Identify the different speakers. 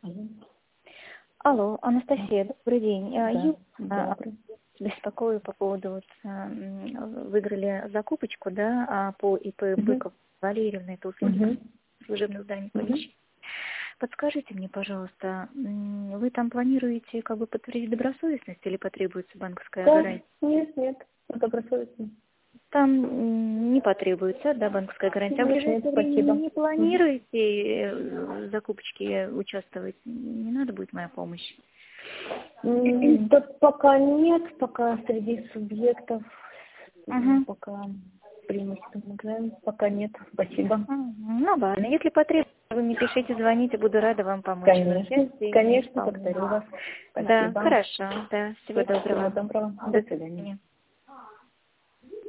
Speaker 1: Алло.
Speaker 2: Алло, Анастасия, добрый день. Я
Speaker 1: Добрый.
Speaker 2: беспокою по поводу, выиграли закупочку, да, по ИП
Speaker 1: Мгм.
Speaker 2: Быков Валерьевны, это услуги
Speaker 1: Мгм.
Speaker 2: служебных зданий
Speaker 1: Мгм.
Speaker 2: помещений. Подскажите мне, пожалуйста, вы там планируете как бы подтвердить добросовестность или потребуется банковская
Speaker 1: Да,
Speaker 2: гарантия?
Speaker 1: нет, добросовестно.
Speaker 2: Там не потребуется, да, банковская гарантия. А в
Speaker 1: Нет,
Speaker 2: ближайшее время
Speaker 1: спасибо.
Speaker 2: не
Speaker 1: Мгм.
Speaker 2: планируете в закупочке участвовать? Не надо будет моя помощь?
Speaker 1: Да пока нет, пока среди субъектов,
Speaker 2: Ага.
Speaker 1: пока преимущественно, пока нет, спасибо.
Speaker 2: Ну ладно, если потребуется, вы мне пишите, звоните, буду рада вам помочь.
Speaker 1: Конечно, благодарю вас.
Speaker 2: Да,
Speaker 1: Спасибо.
Speaker 2: хорошо, да, всего доброго.
Speaker 1: Всего доброго.
Speaker 2: До
Speaker 1: До свидания.
Speaker 2: свидания.